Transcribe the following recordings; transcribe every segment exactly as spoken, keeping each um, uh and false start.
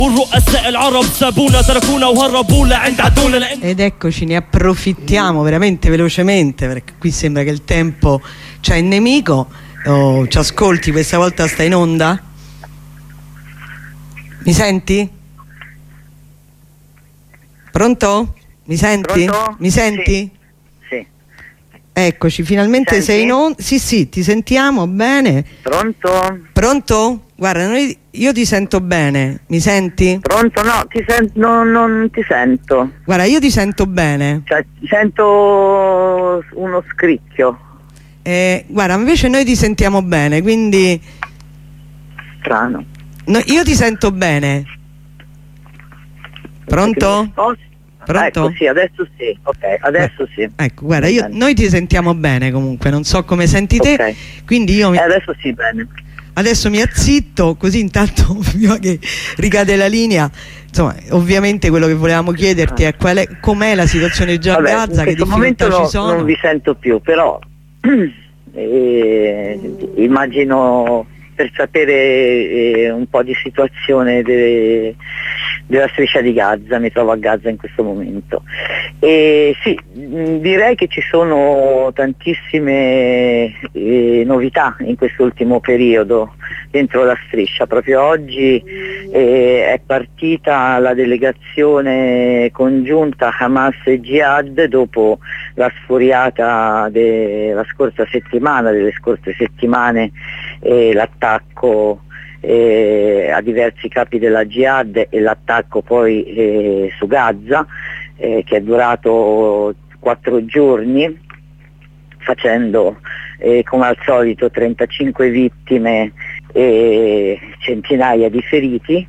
Ed eccoci, ne approfittiamo veramente velocemente perché qui sembra che il tempo c'è il nemico. Oh, ci ascolti? Questa volta sta in onda? Mi senti? Pronto? Mi senti? Pronto? Mi senti? Sì. Sì. Eccoci, finalmente Senti? sei in onda. Sì, sì, ti sentiamo bene. Pronto? Pronto? Guarda, noi, io ti sento bene. Mi senti? Pronto? No, ti sen- no, non ti sento. Guarda, io ti sento bene. Cioè, sento uno scricchio. Eh, guarda, invece noi ti sentiamo bene, quindi Strano. no, io ti sento bene. Pronto? Pronto? Ecco, sì, adesso sì. Ok, adesso sì. Ecco, guarda, io, noi ti sentiamo bene comunque, non so come senti te, Ok. quindi io mi... Eh, adesso sì, bene. Adesso mi azzitto, così intanto prima che ricade la linea. Insomma, ovviamente quello che volevamo chiederti è qual è, com'è la situazione già a Vabbè, Gaza, che in questo momento difficoltà no, ci sono. non vi sento più, però eh, immagino, per sapere eh, un po' di situazione de, della striscia di Gaza, mi trovo a Gaza in questo momento. E sì, mh, direi che ci sono tantissime eh, novità in quest'ultimo periodo dentro la striscia. Proprio oggi eh, è partita la delegazione congiunta Hamas e Jihad dopo la sfuriata della scorsa settimana, delle scorse settimane, eh, l'attacco eh, a diversi capi della Jihad e l'attacco poi eh, su Gaza, eh, che è durato quattro giorni, facendo eh, come al solito trentacinque vittime e centinaia di feriti.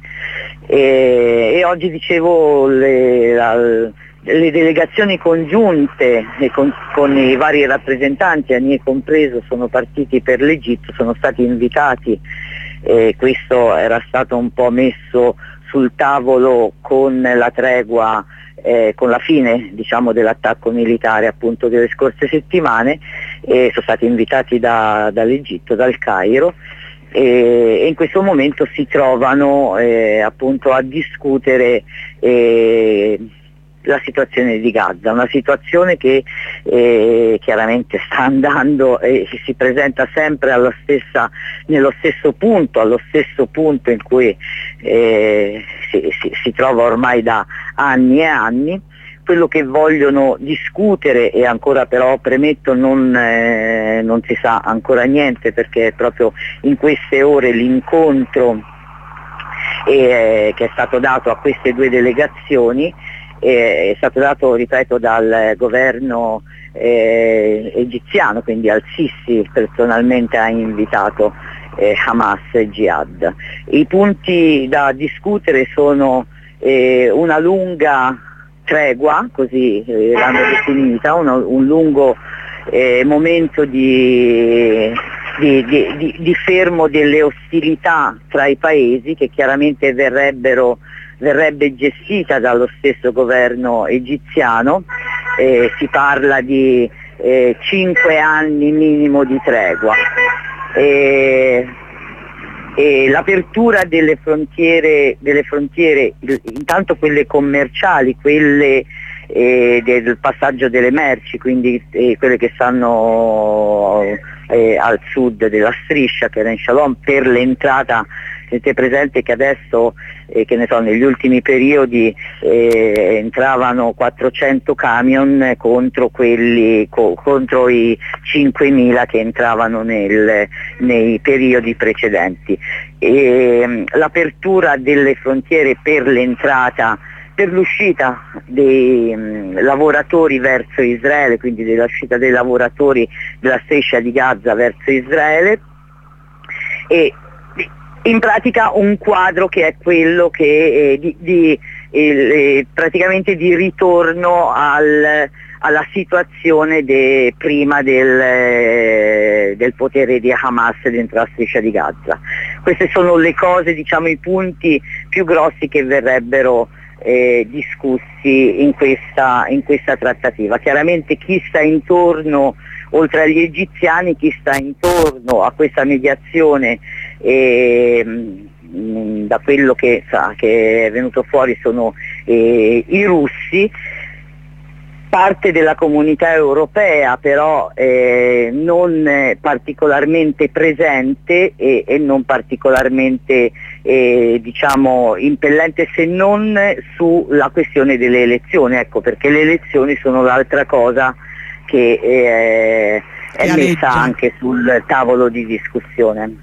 E, e oggi dicevo le, la, le delegazioni congiunte e con, con i vari rappresentanti, Anie compreso, sono partiti per l'Egitto, sono stati invitati, e questo era stato un po' messo sul tavolo con la tregua, eh, con la fine, diciamo, dell'attacco militare appunto delle scorse settimane, e sono stati invitati da, dall'Egitto, dal Cairo, e, e in questo momento si trovano eh, appunto a discutere eh, la situazione di Gaza, una situazione che eh, chiaramente sta andando e si presenta sempre alla stessa, nello stesso punto, allo stesso punto in cui eh, si, si, si trova ormai da anni e anni. Quello che vogliono discutere, e ancora però premetto non, eh, non si sa ancora niente, perché è proprio in queste ore l'incontro eh, che è stato dato a queste due delegazioni, è stato dato, ripeto, dal governo eh, egiziano, quindi al-Sisi personalmente ha invitato eh, Hamas e Jihad. I punti da discutere sono eh, una lunga tregua, così eh, l'hanno definita, uno, un lungo eh, momento di, di, di, di, di fermo delle ostilità tra i paesi, che chiaramente verrebbero verrebbe gestita dallo stesso governo egiziano. Eh, si parla di eh, cinque anni minimo di tregua. Eh, e l'apertura delle frontiere, delle frontiere, intanto quelle commerciali, quelle eh, del passaggio delle merci, quindi eh, quelle che stanno eh, al sud della striscia, che era in Shalom, per l'entrata. Siete presente che adesso, eh, che ne so, negli ultimi periodi eh, entravano quattrocento camion contro quelli co- contro i cinquemila che entravano nel, nei periodi precedenti. E, l'apertura delle frontiere per l'entrata, per l'uscita dei mh, lavoratori verso Israele, quindi dell'uscita dei lavoratori della striscia di Gaza verso Israele, e in pratica un quadro che è quello che eh, di, di eh, praticamente di ritorno al, alla situazione de, prima del, eh, del potere di Hamas dentro la striscia di Gaza. Queste sono le cose, diciamo, i punti più grossi che verrebbero eh, discussi in questa, in questa trattativa. Chiaramente chi sta intorno, oltre agli egiziani, chi sta intorno a questa mediazione eh, mh, da quello che, sa, che è venuto fuori sono eh, i russi, parte della comunità europea però eh, non particolarmente presente e, e non particolarmente eh, diciamo impellente, se non sulla questione delle elezioni, ecco, perché le elezioni sono l'altra cosa che eh, è messa anche sul tavolo di discussione.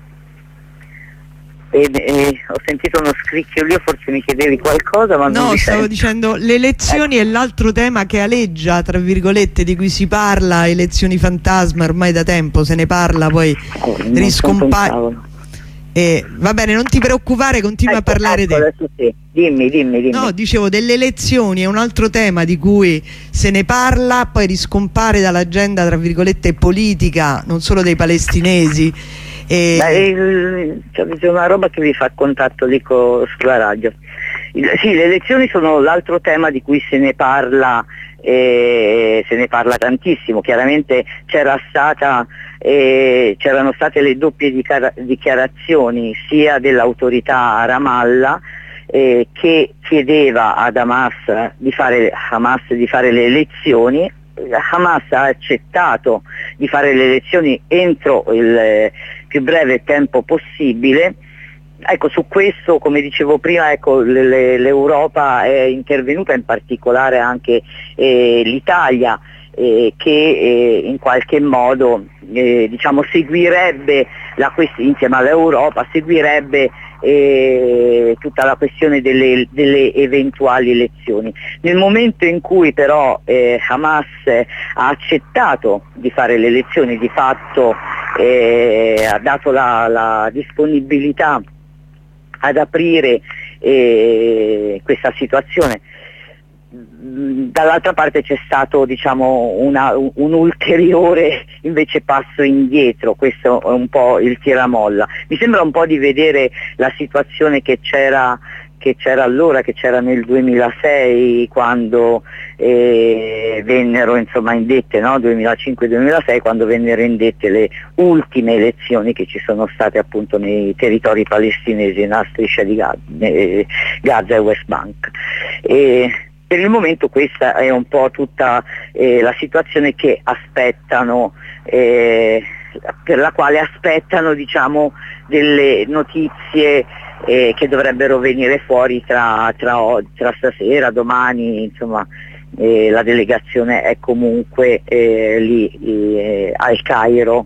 E, e, ho sentito uno scricchiolio, forse mi chiedevi qualcosa, ma non no, mi stavo sento. dicendo le elezioni ecco. È l'altro tema che aleggia, tra virgolette, di cui si parla, elezioni fantasma ormai da tempo, se ne parla, poi oh, riscompare. Eh, va bene, non ti preoccupare, continua ecco, a parlare ecco, te. Adesso sì. Dimmi, dimmi, dimmi. No, dicevo, delle elezioni è un altro tema di cui se ne parla, poi riscompare dall'agenda, tra virgolette, politica, non solo dei palestinesi. E... Beh, c'è una roba che vi fa contatto, dico, sulla radio. Il, sì, le elezioni sono l'altro tema di cui se ne parla, eh, se ne parla tantissimo. Chiaramente c'era stata, eh, c'erano state le doppie dichiarazioni sia dell'autorità a Ramallah eh, che chiedeva ad Hamas di fare, Hamas di fare le elezioni. Hamas ha accettato di fare le elezioni entro il eh, più breve tempo possibile. Ecco, su questo, come dicevo prima, ecco, l'Europa è intervenuta, in particolare anche eh, l'Italia, eh, che eh, in qualche modo eh, diciamo, seguirebbe la insieme all'Europa, seguirebbe eh, tutta la questione delle, delle eventuali elezioni. Nel momento in cui però eh, Hamas ha accettato di fare le elezioni, di fatto eh, ha dato la, la disponibilità ad aprire eh, questa situazione, dall'altra parte c'è stato, diciamo, una, un, un ulteriore invece passo indietro. Questo è un po' il tiramolla. Mi sembra un po' di vedere la situazione che c'era che c'era allora, che c'era nel duemilasei, quando eh, vennero insomma indette, no? duemilacinque duemilasei, quando vennero indette le ultime elezioni che ci sono state appunto nei territori palestinesi, nella striscia di Gaza, eh, Gaza e West Bank. E per il momento questa è un po' tutta eh, la situazione che aspettano, eh, per la quale aspettano, diciamo, delle notizie eh, che dovrebbero venire fuori tra, tra, tra stasera, domani, insomma. Eh, la delegazione è comunque eh, lì eh, al Cairo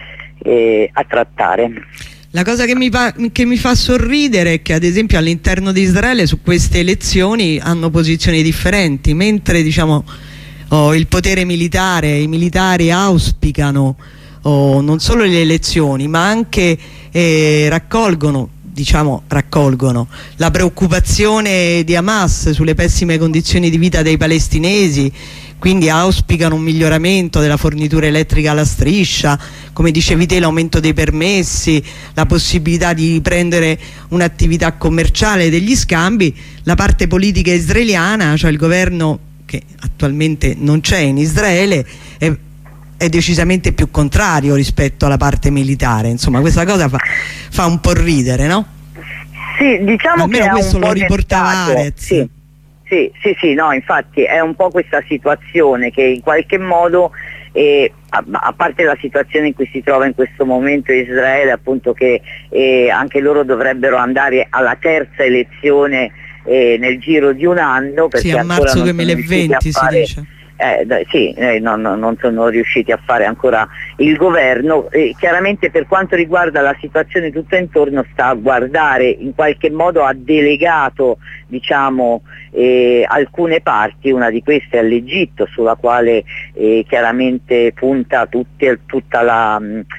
eh, a trattare. La cosa che mi, fa, che mi fa sorridere è che ad esempio all'interno di Israele su queste elezioni hanno posizioni differenti, mentre diciamo oh, il potere militare, i militari auspicano oh, non solo le elezioni ma anche eh, raccolgono diciamo raccolgono la preoccupazione di Hamas sulle pessime condizioni di vita dei palestinesi, quindi auspicano un miglioramento della fornitura elettrica alla striscia, come dicevi te l'aumento dei permessi, la possibilità di prendere un'attività commerciale degli scambi. La parte politica israeliana, cioè il governo che attualmente non c'è in Israele, è è decisamente più contrario rispetto alla parte militare. Insomma, questa cosa fa, fa un po' ridere, no? Sì, diciamo almeno che questo è un lo po' riportava Arez. Sì, sì, sì, sì, no, infatti è un po' questa situazione che in qualche modo, eh, a, a parte la situazione in cui si trova in questo momento Israele, appunto, che eh, anche loro dovrebbero andare alla terza elezione eh, nel giro di un anno, perché sì, a marzo duemilaventi si dice. Eh, sì, eh, no, no, non sono riusciti a fare ancora il governo. Eh, chiaramente per quanto riguarda la situazione tutta intorno sta a guardare, in qualche modo ha delegato, diciamo, eh, alcune parti, una di queste è l'Egitto, sulla quale eh, chiaramente punta tutte, tutta la,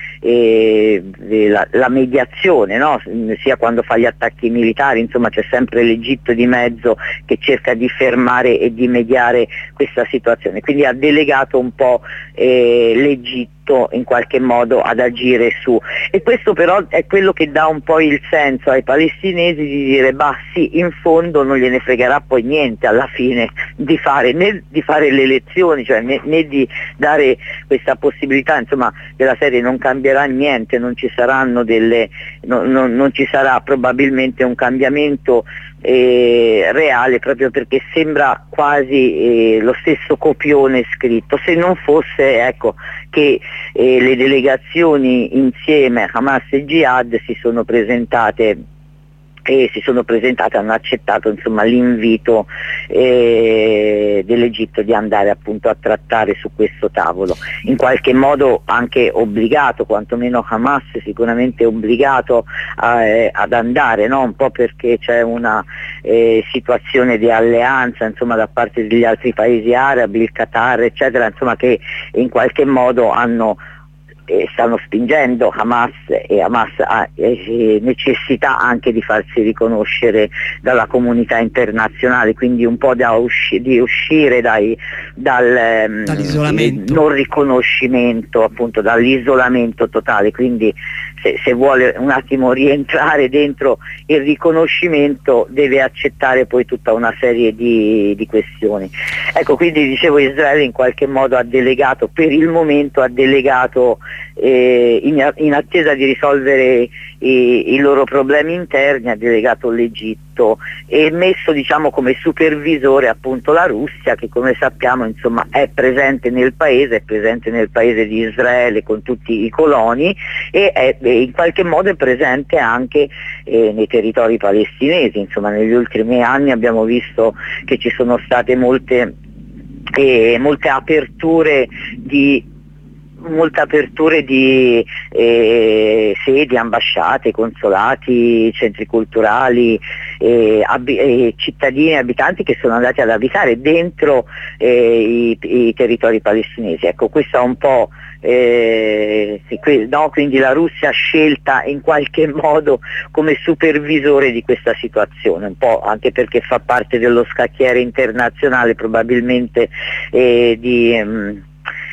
eh, la, la mediazione, no? Sia quando fa gli attacchi militari, insomma c'è sempre l'Egitto di mezzo che cerca di fermare e di mediare questa situazione. Quindi ha delegato un po' eh, l'Egitto tutto in qualche modo ad agire su, e questo però è quello che dà un po' il senso ai palestinesi di dire bah sì, in fondo non gliene fregherà poi niente alla fine di fare né di fare le elezioni, cioè né, né di dare questa possibilità, insomma, della serie non cambierà niente, non ci saranno delle no, no, non ci sarà probabilmente un cambiamento Eh, reale, proprio perché sembra quasi eh, lo stesso copione scritto, se non fosse ecco che eh, le delegazioni insieme Hamas e Jihad si sono presentate e si sono presentate, hanno accettato insomma l'invito eh, dell'Egitto di andare appunto a trattare su questo tavolo, in qualche modo anche obbligato, quantomeno Hamas sicuramente obbligato a, eh, ad andare, no? Un po' perché c'è una eh, situazione di alleanza insomma da parte degli altri paesi arabi, il Qatar eccetera, insomma, che in qualche modo hanno E stanno spingendo Hamas, e Hamas ha eh, necessità anche di farsi riconoscere dalla comunità internazionale, quindi un po' da usci- di uscire dai, dal dall'isolamento, eh, non riconoscimento, appunto dall'isolamento totale, quindi se, se vuole un attimo rientrare dentro il riconoscimento deve accettare poi tutta una serie di, di questioni. Ecco, quindi dicevo, Israele in qualche modo ha delegato, per il momento ha delegato Eh, in, in attesa di risolvere i, i loro problemi interni, ha delegato l'Egitto e messo diciamo come supervisore appunto la Russia, che come sappiamo insomma è presente nel paese, è presente nel paese di Israele con tutti i coloni e è, in qualche modo è presente anche eh, nei territori palestinesi. Insomma, negli ultimi anni abbiamo visto che ci sono state molte, eh, molte aperture di molte aperture di eh, sedi, ambasciate, consolati, centri culturali, eh, abi- eh, cittadini e abitanti che sono andati ad abitare dentro eh, i, i territori palestinesi. Ecco, questo è un po' eh, no? Quindi la Russia ha scelta in qualche modo come supervisore di questa situazione, un po' anche perché fa parte dello scacchiere internazionale probabilmente eh, di mh,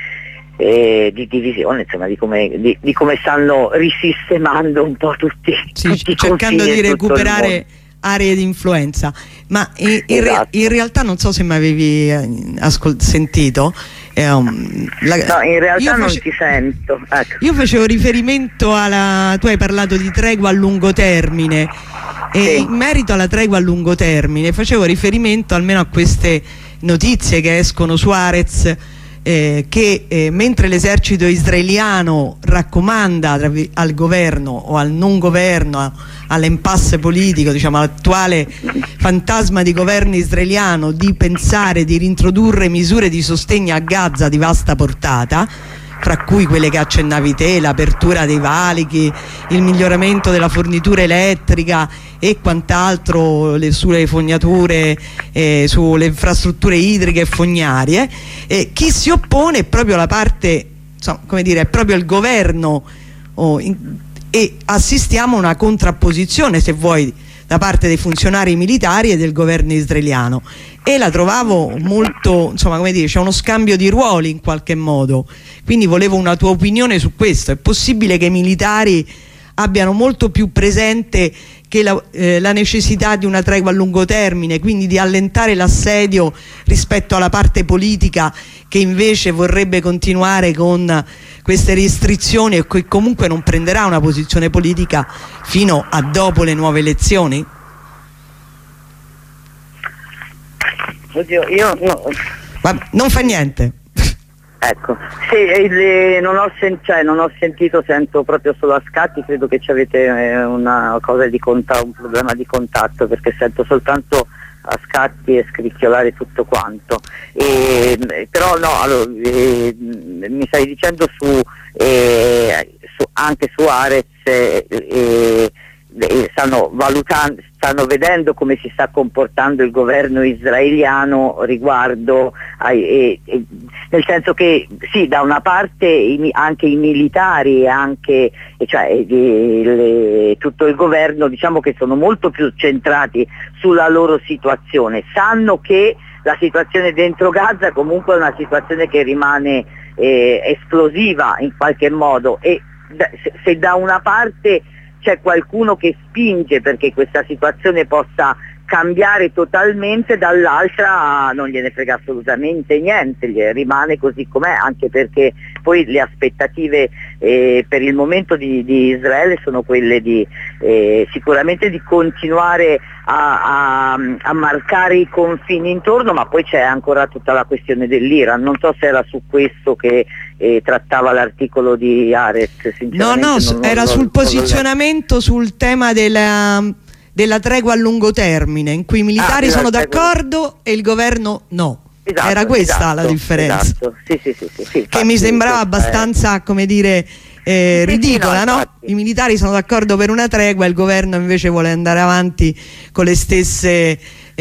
Eh, di divisione, insomma, di come, di, di come stanno risistemando un po' tutti, sì, tutti cercando di recuperare aree di influenza. Ma in, in, esatto. re, in realtà non so se mi avevi ascol- sentito eh, um, la, no, in realtà non face- ti sento, ecco. Io facevo riferimento alla, tu hai parlato di tregua a lungo termine e sì. In merito alla tregua a lungo termine facevo riferimento almeno a queste notizie che escono su Haaretz, Eh, che eh, mentre l'esercito israeliano raccomanda al governo o al non governo, all'impasse politico, diciamo all'attuale fantasma di governo israeliano, di pensare di reintrodurre misure di sostegno a Gaza di vasta portata, fra cui quelle che accennavi te, l'apertura dei valichi, il miglioramento della fornitura elettrica e quant'altro, le, sulle fognature, eh, sulle infrastrutture idriche e fognarie. Eh, chi si oppone è proprio la parte, insomma, come dire, è proprio il governo, oh, in, e assistiamo a una contrapposizione, se vuoi, da parte dei funzionari militari e del governo israeliano, e la trovavo molto, insomma, come dire, c'è uno scambio di ruoli in qualche modo, quindi volevo una tua opinione su questo. È possibile che i militari abbiano molto più presente che la, eh, la necessità di una tregua a lungo termine, quindi di allentare l'assedio rispetto alla parte politica che invece vorrebbe continuare con queste restrizioni e che comunque non prenderà una posizione politica fino a dopo le nuove elezioni? Oddio, io no. Ma non fa niente. Ecco, sì, eh, non, ho sen- cioè, non ho sentito, sento proprio solo a scatti, credo che ci avete eh, una cosa di contatto, un problema di contatto, perché sento soltanto a scatti e scricchiolare tutto quanto. E, però no, allora, eh, mi stai dicendo su, eh, su anche su Haaretz eh, eh, stanno valutando, stanno vedendo come si sta comportando il governo israeliano riguardo ai, eh, eh, nel senso che sì, da una parte i, anche i militari e anche cioè, eh, le, tutto il governo, diciamo che sono molto più centrati sulla loro situazione, sanno che la situazione dentro Gaza comunque è una situazione che rimane eh, esplosiva in qualche modo, e da, se, se da una parte c'è qualcuno che spinge perché questa situazione possa cambiare totalmente, dall'altra non gliene frega assolutamente niente, gli rimane così com'è, anche perché poi le aspettative eh, per il momento di, di Israele sono quelle di eh, sicuramente di continuare a, a, a marcare i confini intorno, ma poi c'è ancora tutta la questione dell'Iran. Non so se era su questo che eh, trattava l'articolo di Haaretz. No, no, non, era non, sul non posizionamento sul tema della della tregua a lungo termine, in cui i militari ah, sono d'accordo e il governo no. Esatto, era questa esatto, la differenza, esatto. Sì, sì, sì, sì, sì, che mi sembrava abbastanza è... come dire eh, sì, ridicola, sì, no, no? I militari sono d'accordo per una tregua, il governo invece vuole andare avanti con le stesse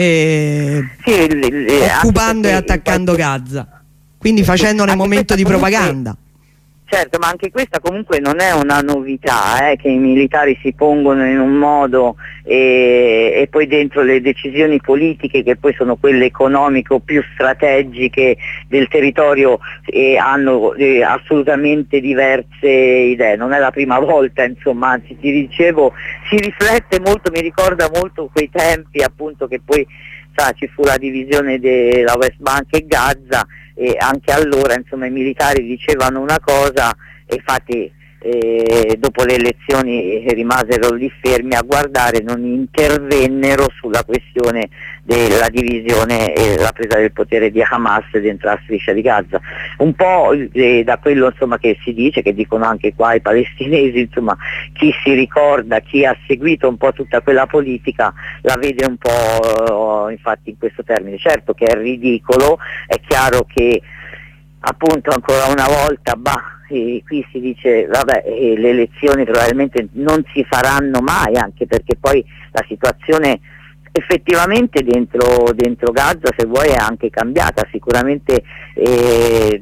eh, sì, le, le, occupando e attaccando qualche... Gaza, quindi facendone momento di comunque... propaganda. Certo, ma anche questa comunque non è una novità, eh, che i militari si pongono in un modo e, e poi dentro le decisioni politiche, che poi sono quelle economiche più strategiche del territorio, eh, hanno eh, assolutamente diverse idee. Non è la prima volta, insomma, anzi ti dicevo, si riflette molto, mi ricorda molto quei tempi appunto che poi sa, ci fu la divisione della West Bank e Gaza, e anche allora insomma i militari dicevano una cosa e infatti eh, dopo le elezioni rimasero lì fermi a guardare, non intervennero sulla questione della divisione e la presa del potere di Hamas dentro la striscia di Gaza. Un po' eh, da quello insomma che si dice, che dicono anche qua i palestinesi, insomma chi si ricorda, chi ha seguito un po' tutta quella politica la vede un po' infatti in questo termine. Certo che è ridicolo, è chiaro che appunto ancora una volta bah, eh, qui si dice vabbè eh, le elezioni probabilmente non si faranno mai, anche perché poi la situazione effettivamente dentro, dentro Gaza, se vuoi, è anche cambiata. Sicuramente eh,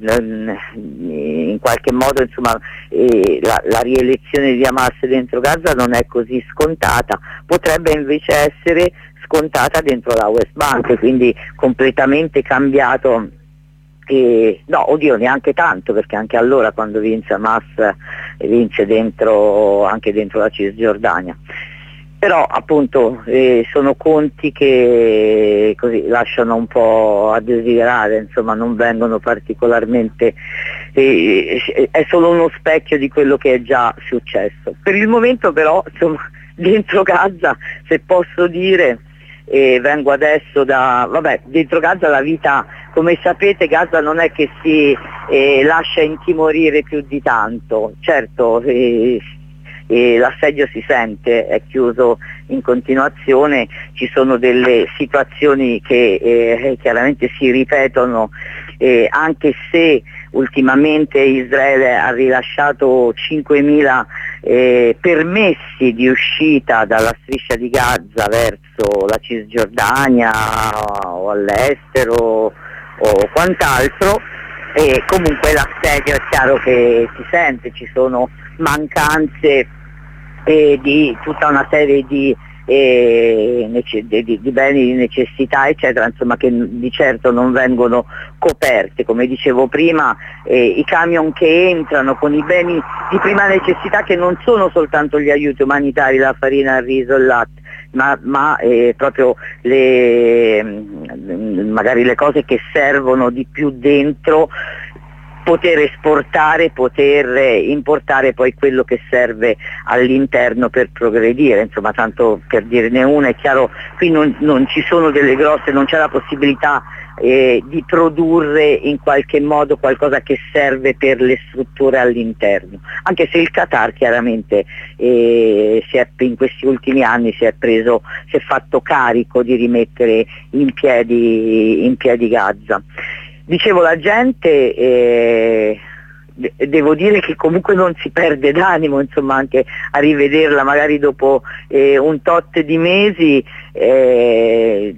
in qualche modo insomma eh, la, la rielezione di Hamas dentro Gaza non è così scontata, potrebbe invece essere scontata dentro la West Bank, quindi completamente cambiato. E, no, oddio, neanche tanto, perché anche allora quando vince Hamas vince dentro, anche dentro la Cisgiordania. Però appunto eh, sono conti che così lasciano un po' a desiderare, insomma non vengono particolarmente, eh, è solo uno specchio di quello che è già successo. Per il momento però insomma dentro Gaza, se posso dire, e vengo adesso da, vabbè, dentro Gaza la vita, come sapete, Gaza non è che si eh, lascia intimorire più di tanto, certo eh, eh, l'assedio si sente, è chiuso in continuazione, ci sono delle situazioni che eh, chiaramente si ripetono, eh, anche se ultimamente Israele ha rilasciato cinquemila eh, permessi di uscita dalla striscia di Gaza verso la Cisgiordania o all'estero o quant'altro, e comunque l'assedio è chiaro che si sente, ci sono mancanze eh, di tutta una serie di E di, di, di beni di necessità eccetera, insomma, che di certo non vengono coperte. Come dicevo prima, eh, i camion che entrano con i beni di prima necessità, che non sono soltanto gli aiuti umanitari, la farina, il riso, il latte, ma, ma eh, proprio le, magari le cose che servono di più dentro, poter esportare, poter importare poi quello che serve all'interno per progredire, insomma, tanto per dirne una, è chiaro, qui non, non ci sono delle grosse, non c'è la possibilità eh, di produrre in qualche modo qualcosa che serve per le strutture all'interno, anche se il Qatar chiaramente eh, si è, in questi ultimi anni si è preso, si è fatto carico di rimettere in piedi, in piedi Gaza. Dicevo, la gente, eh, de- devo dire che comunque non si perde d'animo, insomma, anche a rivederla magari dopo eh, un tot di mesi, eh,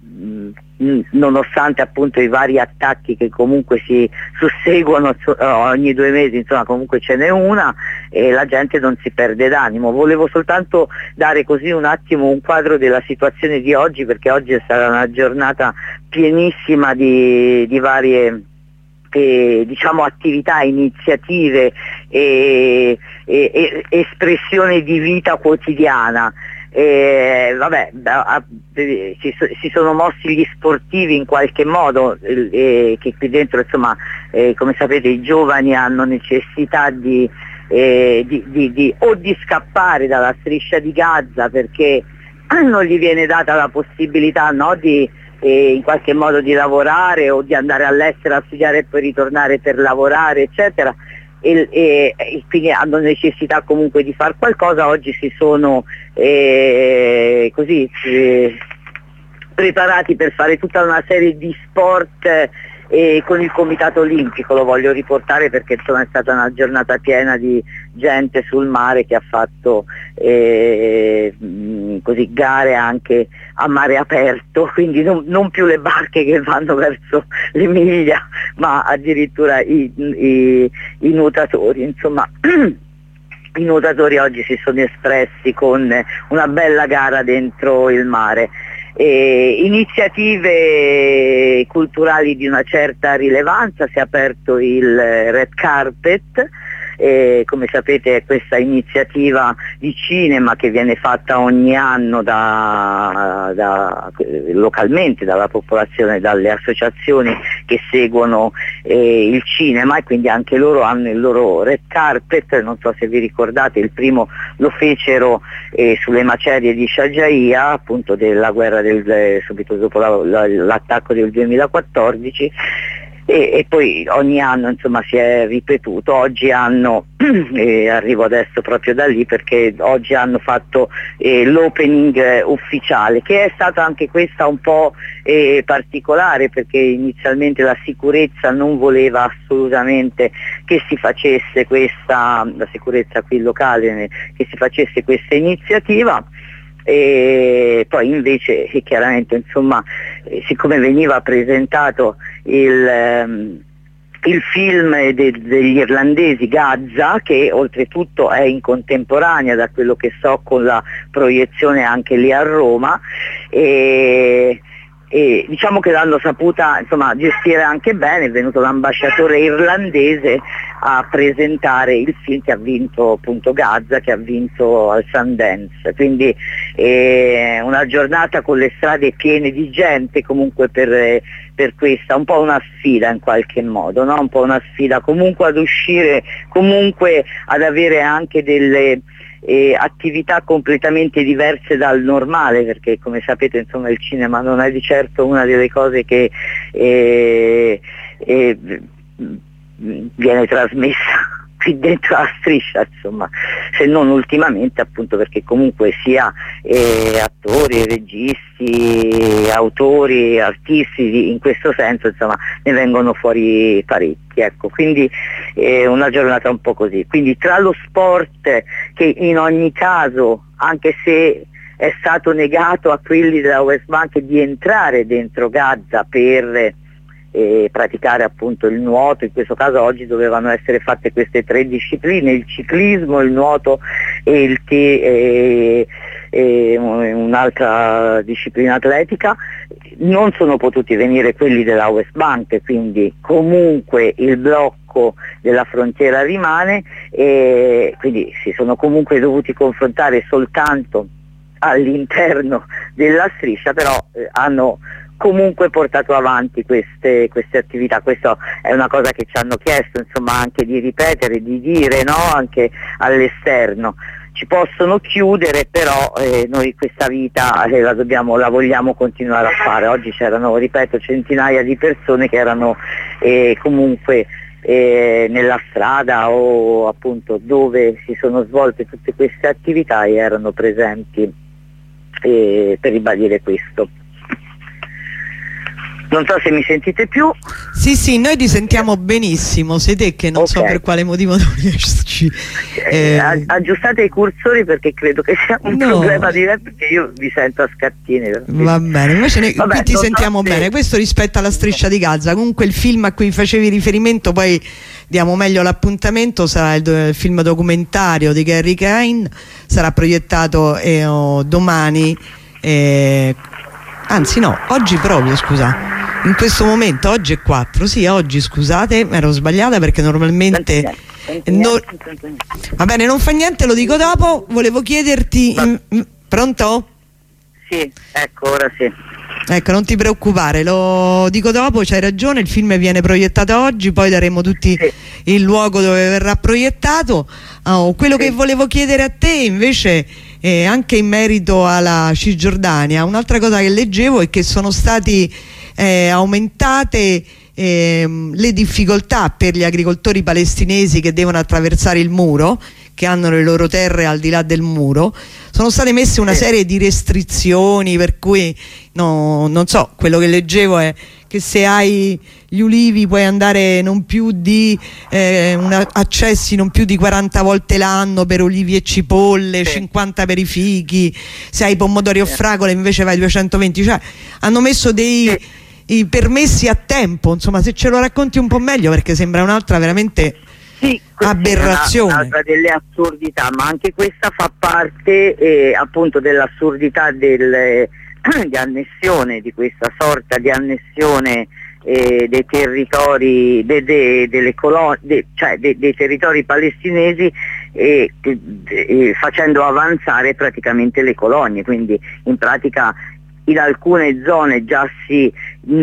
nonostante appunto i vari attacchi che comunque si susseguono ogni due mesi, insomma comunque ce n'è una, e la gente non si perde d'animo. Volevo soltanto dare così un attimo un quadro della situazione di oggi, perché oggi sarà una giornata pienissima di, di varie eh, diciamo attività, iniziative e, e, e espressione di vita quotidiana. Eh, vabbè, eh, si, si sono mossi gli sportivi in qualche modo, eh, che qui dentro insomma, eh, come sapete, i giovani hanno necessità di, eh, di, di, di o di scappare dalla striscia di Gaza, perché non gli viene data la possibilità, no, di eh, in qualche modo di lavorare o di andare all'estero a studiare e poi ritornare per lavorare, eccetera. E, e, e quindi hanno necessità comunque di fare qualcosa. Oggi si sono eh, così eh, preparati per fare tutta una serie di sport eh, con il Comitato Olimpico. Lo voglio riportare perché insomma è stata una giornata piena di gente sul mare che ha fatto eh, così gare anche a mare aperto, quindi non, non più le barche che vanno verso l'Emilia, ma addirittura i, i, i nuotatori, insomma. I nuotatori oggi si sono espressi con una bella gara dentro il mare. Eh, iniziative culturali di una certa rilevanza, si è aperto il Red Carpet, eh, come sapete è questa iniziativa di cinema che viene fatta ogni anno da, da, localmente dalla popolazione, dalle associazioni che seguono eh, il cinema, e quindi anche loro hanno il loro Red Carpet. Non so se vi ricordate, il primo lo fecero eh, sulle macerie di Sharjah, appunto della guerra del, eh, subito dopo la, la, l'attacco del duemilaquattordici, e, e poi ogni anno insomma si è ripetuto. Oggi hanno, eh, arrivo adesso proprio da lì perché oggi hanno fatto eh, l'opening eh, ufficiale, che è stata anche questa un po' eh, particolare, perché inizialmente la sicurezza non voleva assolutamente che si facesse questa, la sicurezza qui locale, che si facesse questa iniziativa. E poi invece eh, chiaramente insomma eh, siccome veniva presentato il, ehm, il film de- degli irlandesi Gaza, che oltretutto è in contemporanea da quello che so con la proiezione anche lì a Roma, e E diciamo che l'hanno saputa insomma gestire anche bene. È venuto l'ambasciatore irlandese a presentare il film che ha vinto appunto Gaza, che ha vinto al Sundance, quindi eh, una giornata con le strade piene di gente comunque per, per questa, un po' una sfida in qualche modo, no? Un po' una sfida comunque ad uscire, comunque ad avere anche delle E attività completamente diverse dal normale, perché come sapete insomma il cinema non è di certo una delle cose che eh, eh, viene trasmessa qui dentro la striscia, insomma, se non ultimamente appunto perché comunque sia eh, attori, registi, autori, artisti in questo senso insomma ne vengono fuori parecchi, ecco, quindi è eh, una giornata un po' così. Quindi tra lo sport, che in ogni caso, anche se è stato negato a quelli della West Bank di entrare dentro Gaza per e praticare appunto il nuoto, in questo caso oggi dovevano essere fatte queste tre discipline, il ciclismo, il nuoto e, il te- e, e un'altra disciplina atletica. Non sono potuti venire quelli della West Bank, quindi comunque il blocco della frontiera rimane, e quindi si sono comunque dovuti confrontare soltanto all'interno della striscia, però eh, hanno comunque portato avanti queste, queste attività. Questo è una cosa che ci hanno chiesto insomma anche di ripetere, di dire, no? Anche all'esterno. Ci possono chiudere, però eh, noi questa vita eh, la, dobbiamo, la vogliamo continuare a fare. Oggi c'erano, ripeto, centinaia di persone che erano eh, comunque eh, nella strada o appunto dove si sono svolte tutte queste attività e erano presenti eh, per ribadire questo. Non so se mi sentite più. Sì, sì, noi ti sentiamo benissimo. Sei te che non okay. so per quale motivo non riesci. Eh, eh, aggiustate i cursori perché credo che sia un no. problema diverso, perché io vi sento a scattine. Va bene, invece ne, Vabbè, qui ti sentiamo so bene. Se... Questo rispetto alla striscia di Gaza. Comunque il film a cui facevi riferimento, poi diamo meglio l'appuntamento, sarà il, il film documentario di Gary Kane, sarà proiettato eh, oh, domani, eh, anzi no, oggi proprio, scusa. In questo momento, oggi è quattro, sì, oggi scusate, mi ero sbagliata perché normalmente... No, va bene, non fa niente, lo dico dopo. Volevo chiederti... In, pronto? Sì, ecco, ora sì. Ecco, non ti preoccupare, lo dico dopo, c'hai ragione, il film viene proiettato oggi, poi daremo tutti sì. il luogo dove verrà proiettato. Oh, quello sì. che volevo chiedere a te invece, eh, anche in merito alla Cisgiordania, un'altra cosa che leggevo è che sono stati eh, aumentate eh, le difficoltà per gli agricoltori palestinesi che devono attraversare il muro, che hanno le loro terre al di là del muro. Sono state messe una serie di restrizioni, per cui no, non so, quello che leggevo è che se hai gli ulivi puoi andare non più di eh, una, accessi non più di quaranta volte l'anno per olivi e cipolle, sì. cinquanta per i fichi, se hai pomodori o fragole invece vai duecentoventi, cioè hanno messo dei sì. i permessi a tempo, insomma, se ce lo racconti un po' meglio, perché sembra un'altra veramente sì, aberrazione, un'altra delle assurdità, ma anche questa fa parte eh, appunto dell'assurdità del, eh, di annessione, di questa sorta di annessione eh, dei territori de, de, delle colonie, de, cioè de, dei territori palestinesi, eh, de, de, facendo avanzare praticamente le colonie, quindi in pratica in alcune zone già si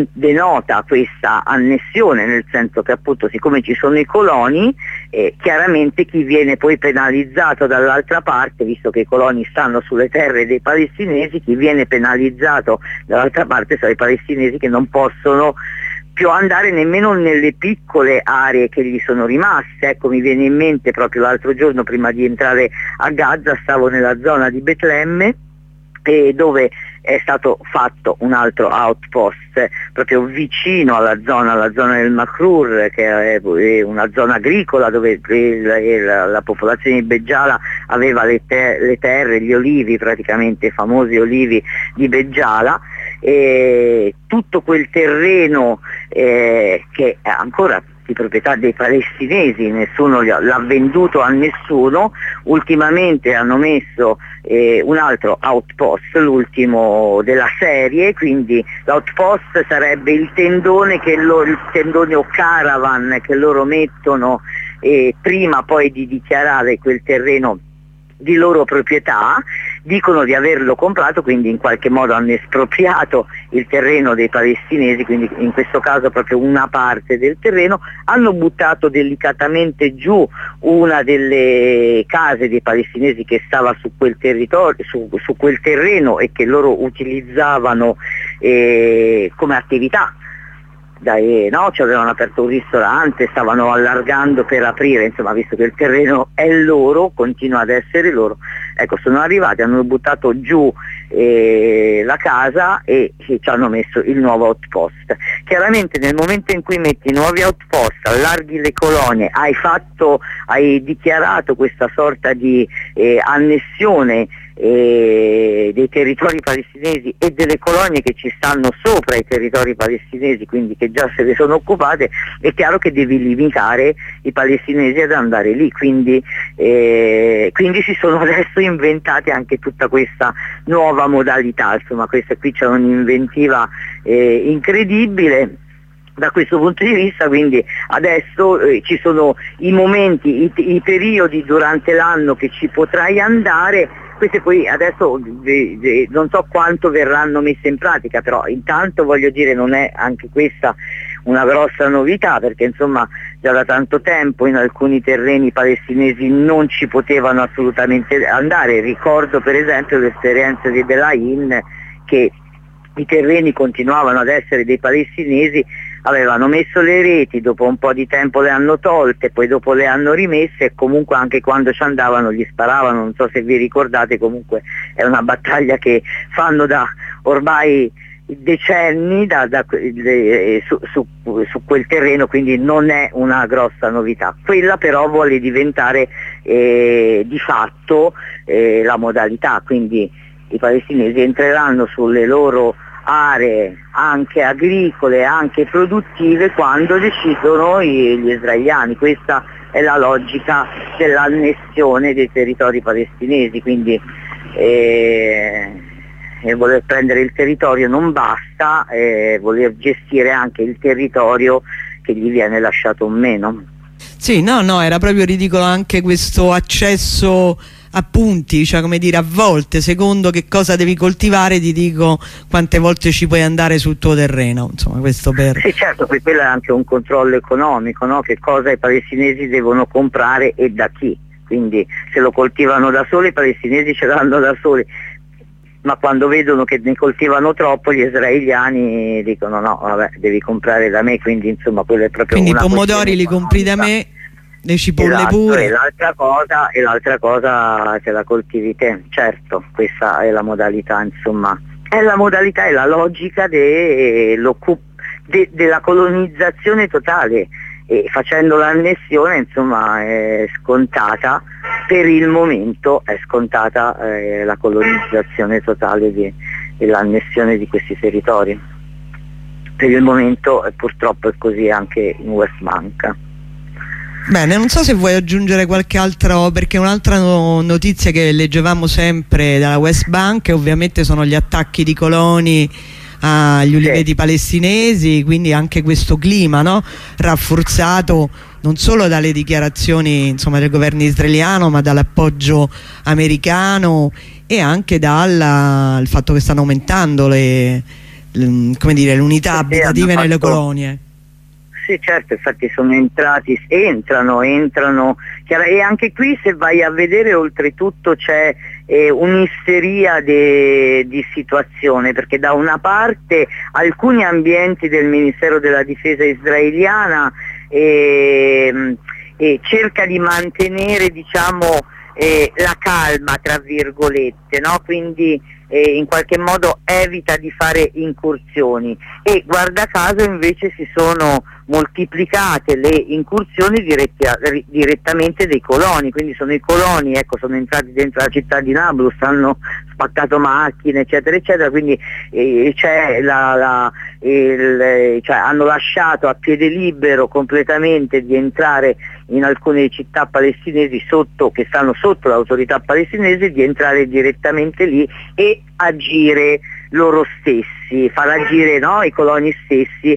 denota questa annessione, nel senso che appunto siccome ci sono i coloni, eh, chiaramente chi viene poi penalizzato dall'altra parte, visto che i coloni stanno sulle terre dei palestinesi, chi viene penalizzato dall'altra parte sono i palestinesi che non possono più andare nemmeno nelle piccole aree che gli sono rimaste. Ecco, mi viene in mente proprio l'altro giorno, prima di entrare a Gaza, stavo nella zona di Betlemme, e dove è stato fatto un altro outpost proprio vicino alla zona, alla zona del Makrur, che è una zona agricola dove la, la popolazione di Beggiala aveva le, ter le terre, gli olivi, praticamente i famosi olivi di Beggiala, e tutto quel terreno eh, che è ancora di proprietà dei palestinesi, nessuno l'ha venduto a nessuno. Ultimamente hanno messo eh, un altro outpost, l'ultimo della serie, quindi l'outpost sarebbe il tendone, che loro, il tendone o caravan che loro mettono eh, prima poi di dichiarare quel terreno di loro proprietà. Dicono di averlo comprato, quindi in qualche modo hanno espropriato il terreno dei palestinesi, quindi in questo caso proprio una parte del terreno, hanno buttato delicatamente giù una delle case dei palestinesi che stava su quel territorio, su, su quel terreno, e che loro utilizzavano eh, come attività. Dai, no, ci avevano aperto un ristorante, stavano allargando per aprire, insomma, visto che il terreno è loro, continua ad essere loro, ecco, sono arrivati, hanno buttato giù eh, la casa e ci hanno messo il nuovo outpost. Chiaramente nel momento in cui metti nuovi outpost, allarghi le colonie, hai fatto, hai dichiarato questa sorta di eh, annessione E dei territori palestinesi e delle colonie che ci stanno sopra i territori palestinesi, quindi che già se le sono occupate, è chiaro che devi limitare i palestinesi ad andare lì, quindi, eh, quindi si sono adesso inventati anche tutta questa nuova modalità, insomma questa qui c'è un'inventiva eh, incredibile da questo punto di vista. Quindi adesso eh, ci sono i momenti, i, i periodi durante l'anno che ci potrai andare. Queste poi adesso eh, eh, non so quanto verranno messe in pratica, però intanto voglio dire, non è anche questa una grossa novità, perché insomma già da tanto tempo in alcuni terreni palestinesi non ci potevano assolutamente andare. Ricordo per esempio l'esperienza di Belain, che i terreni continuavano ad essere dei palestinesi, avevano messo le reti, dopo un po' di tempo le hanno tolte, poi dopo le hanno rimesse, e comunque anche quando ci andavano gli sparavano. Non so se vi ricordate, comunque è una battaglia che fanno da ormai decenni da, da, de, su, su, su quel terreno, quindi non è una grossa novità. Quella però vuole diventare eh, di fatto eh, la modalità, quindi i palestinesi entreranno sulle loro aree anche agricole, anche produttive, quando decidono gli israeliani. Questa è la logica dell'annessione dei territori palestinesi, quindi eh, e voler prendere il territorio non basta, eh, voler gestire anche il territorio che gli viene lasciato o meno. Sì, no, no, era proprio ridicolo anche questo accesso a punti, cioè come dire, a volte secondo che cosa devi coltivare ti dico quante volte ci puoi andare sul tuo terreno, insomma, questo per... Sì, certo, poi quello è anche un controllo economico, no? Che cosa i palestinesi devono comprare e da chi, quindi se lo coltivano da soli i palestinesi ce l'hanno da soli, ma quando vedono che ne coltivano troppo gli israeliani dicono no, vabbè, devi comprare da me, quindi insomma quello è proprio quindi una i pomodori li compri da me, le cipolle esatto, pure, e l'altra cosa, e l'altra cosa te la coltivi te, certo, questa è la modalità, insomma, è la modalità e la logica de, de, della colonizzazione totale, e facendo l'annessione insomma è scontata, per il momento è scontata eh, la colonizzazione totale di, e l'annessione di questi territori. Per il momento eh, purtroppo è così anche in West Bank. Bene, non so se vuoi aggiungere qualche altro, perché un'altra no, notizia che leggevamo sempre dalla West Bank ovviamente sono gli attacchi di coloni agli uliveti sì. palestinesi, quindi anche questo clima, no? rafforzato non solo dalle dichiarazioni insomma, del governo israeliano, ma dall'appoggio americano e anche dal fatto che stanno aumentando le, le, come dire, l'unità sì, abitative nelle fatto... colonie. Sì, certo, infatti sono entrati, entrano, entrano, e anche qui se vai a vedere oltretutto c'è eh, un'isteria di situazione, perché da una parte alcuni ambienti del Ministero della Difesa israeliana eh, eh, cerca di mantenere diciamo eh, la calma tra virgolette, no? Quindi eh, in qualche modo evita di fare incursioni, e guarda caso invece si sono moltiplicate le incursioni diretti a, direttamente dei coloni, quindi sono i coloni, ecco, sono entrati dentro la città di Nablus, hanno spaccato macchine eccetera eccetera, quindi eh, c'è la, la, il, cioè, hanno lasciato a piede libero completamente di entrare in alcune città palestinesi sotto, che stanno sotto l'autorità palestinese, di entrare direttamente lì e agire loro stessi, far agire no, i coloni stessi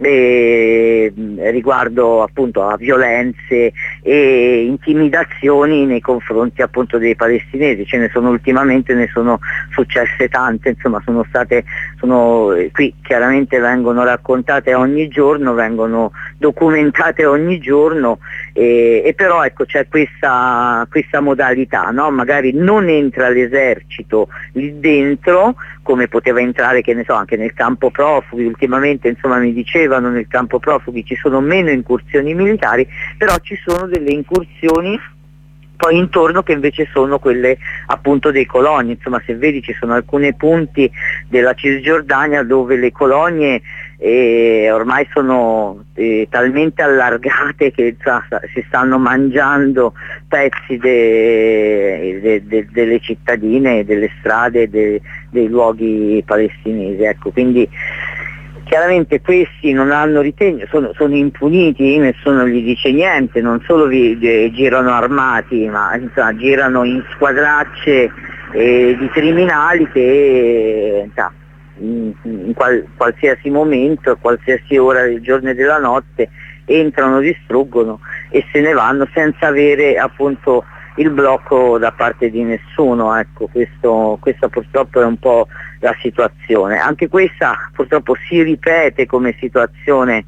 eh, riguardo appunto a violenze e intimidazioni nei confronti appunto dei palestinesi. Ce ne sono ultimamente, ne sono successe tante, insomma sono state, sono, qui chiaramente vengono raccontate ogni giorno, vengono documentate ogni giorno, eh, e però ecco c'è questa, questa modalità, no? Magari non entra l'esercito lì dentro come poteva entrare, che ne so, anche nel campo profughi. Ultimamente insomma mi dicevano nel campo profughi ci sono meno incursioni militari, però ci sono delle incursioni poi intorno che invece sono quelle appunto dei coloni. Insomma, se vedi ci sono alcuni punti della Cisgiordania dove le colonie eh, ormai sono eh, talmente allargate che sa, si stanno mangiando pezzi de, de, de, delle cittadine, delle strade, de, dei luoghi palestinesi, ecco, quindi chiaramente questi non hanno ritegno, sono, sono impuniti, nessuno gli dice niente, non solo vi, eh, girano armati, ma insomma, girano in squadracce eh, di criminali che insomma, in, in qual, qualsiasi momento, a qualsiasi ora del giorno e della notte entrano, distruggono e se ne vanno senza avere appunto il blocco da parte di nessuno. Ecco, questo, questa purtroppo è un po' la situazione. Anche questa purtroppo si ripete come situazione.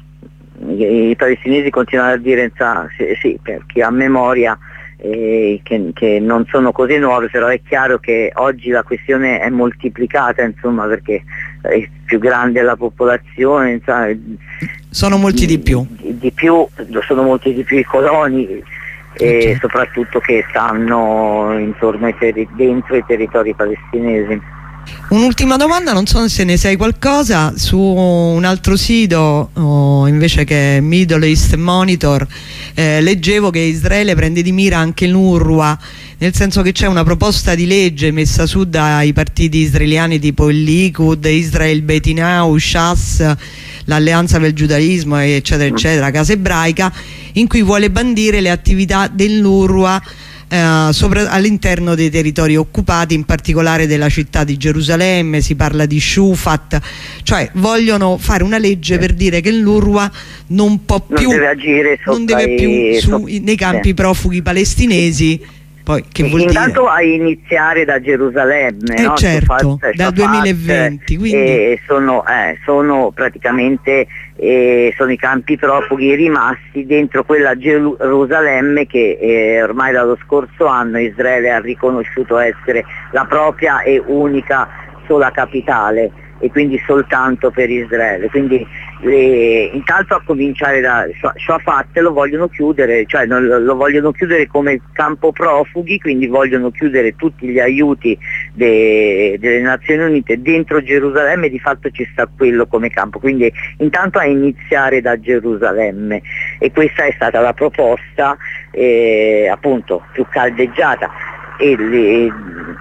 I palestinesi continuano a dire sì, sì, per chi ha memoria eh, che, che non sono cose nuove, però è chiaro che oggi la questione è moltiplicata, insomma, perché è più grande la popolazione, insomma, sono molti di, di più di, di più sono molti di più i coloni, e soprattutto che stanno intorno ai terri dentro i territori palestinesi. Un'ultima domanda, non so se ne sai qualcosa, su un altro sito oh, invece che Middle East Monitor eh, leggevo che Israele prende di mira anche l'UNRWA, nel senso che c'è una proposta di legge messa su dai partiti israeliani tipo il Likud, Israel Betinau, Shas, l'Alleanza per il Giudaismo eccetera eccetera, Casa Ebraica, in cui vuole bandire le attività dell'UNRWA eh, sopra, all'interno dei territori occupati, in particolare della città di Gerusalemme. Si parla di Shufat, cioè vogliono fare una legge per dire che l'UNRWA non può più, non deve agire non deve più su, nei campi profughi palestinesi. Poi, che vuol intanto dire? a iniziare da Gerusalemme, eh no? certo, Shufat, dal duemilaventi, quindi... eh, sono, eh, sono praticamente eh, sono i campi profughi rimasti dentro quella Gerusalemme che eh, ormai dallo scorso anno Israele ha riconosciuto essere la propria e unica sola capitale, e quindi soltanto per Israele. Quindi eh, intanto a cominciare da Shafat lo vogliono chiudere, cioè non, lo vogliono chiudere come campo profughi, quindi vogliono chiudere tutti gli aiuti de, delle Nazioni Unite dentro Gerusalemme, di fatto ci sta quello come campo, quindi intanto a iniziare da Gerusalemme, e questa è stata la proposta eh, appunto più caldeggiata, e le,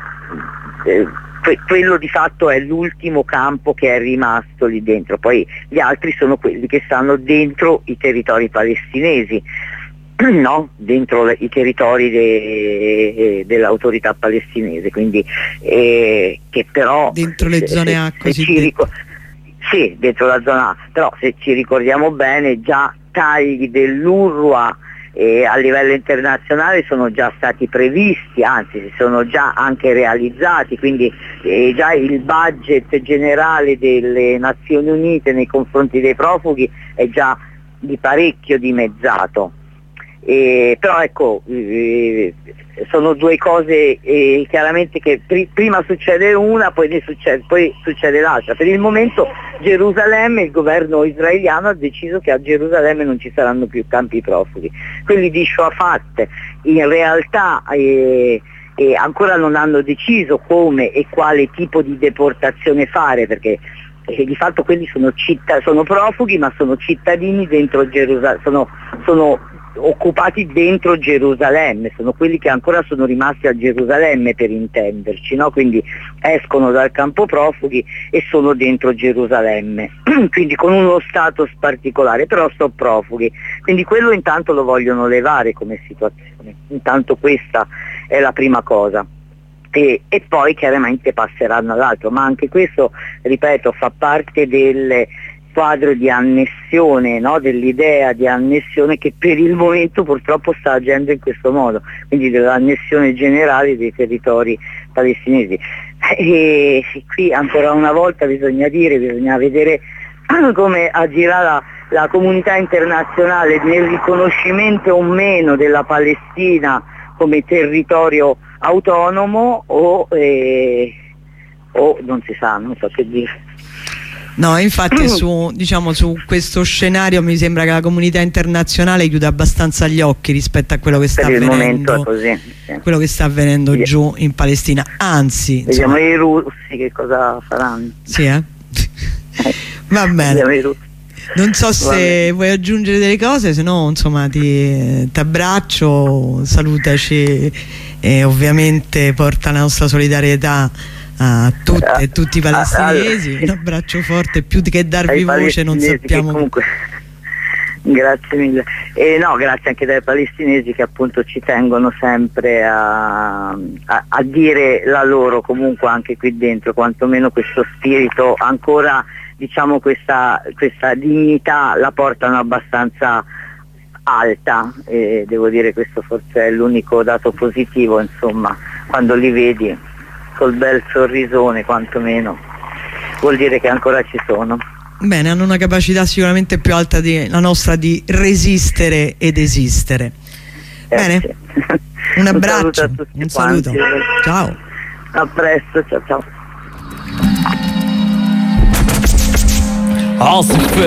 eh, quello di fatto è l'ultimo campo che è rimasto lì dentro, poi gli altri sono quelli che stanno dentro i territori palestinesi, no? Dentro i territori de, dell'autorità palestinese, quindi eh, che però dentro le zone A così sì, dentro la zona A, però se ci ricordiamo bene già tagli dell'UNRWA E a livello internazionale sono già stati previsti, anzi si sono già anche realizzati, quindi eh, già il budget generale delle Nazioni Unite nei confronti dei profughi è già di parecchio dimezzato. Eh, però ecco, eh, sono due cose eh, chiaramente che pri prima succede una, poi, ne succede, poi succede l'altra. Per il momento Gerusalemme, il governo israeliano ha deciso che a Gerusalemme non ci saranno più campi profughi. Quelli di Shafat in realtà eh, eh, ancora non hanno deciso come e quale tipo di deportazione fare, perché eh, di fatto quelli sono, città, sono profughi, ma sono cittadini dentro Gerusalemme, sono, sono occupati dentro Gerusalemme, sono quelli che ancora sono rimasti a Gerusalemme, per intenderci, no? Quindi escono dal campo profughi e sono dentro Gerusalemme, quindi con uno status particolare, però sono profughi, quindi quello intanto lo vogliono levare come situazione, intanto questa è la prima cosa. E, e poi chiaramente passeranno all'altro, ma anche questo, ripeto, fa parte del quadro di annessione, no? Dell'idea di annessione che per il momento purtroppo sta agendo in questo modo, quindi dell'annessione generale dei territori palestinesi. E qui ancora una volta bisogna dire, bisogna vedere come agirà la, la comunità internazionale nel riconoscimento o meno della Palestina come territorio autonomo, o, eh, o non si sa, non so che dire. No, infatti su, diciamo, su questo scenario mi sembra che la comunità internazionale chiuda abbastanza gli occhi rispetto a quello che sta per il avvenendo, momento è così, sì. Quello che sta avvenendo sì. giù in Palestina, anzi vediamo insomma, i russi che cosa faranno. Sì, eh? Va bene, non so se vuoi aggiungere delle cose, se no insomma ti abbraccio, salutaci e ovviamente porta la nostra solidarietà a tutte e tutti i palestinesi. Un abbraccio forte, più che darvi voce non sappiamo. Comunque, grazie mille. E no, grazie anche dai palestinesi che appunto ci tengono sempre a, a, a dire la loro, comunque anche qui dentro, quantomeno questo spirito, ancora diciamo questa, questa dignità la portano abbastanza alta, e devo dire questo forse è l'unico dato positivo, insomma, quando li vedi col bel sorrisone, quantomeno vuol dire che ancora ci sono. Bene, hanno una capacità sicuramente più alta di la nostra di resistere ed esistere. Eh, Bene, sì. Un abbraccio, un saluto, a tutti un saluto. Ciao. A presto, ciao ciao.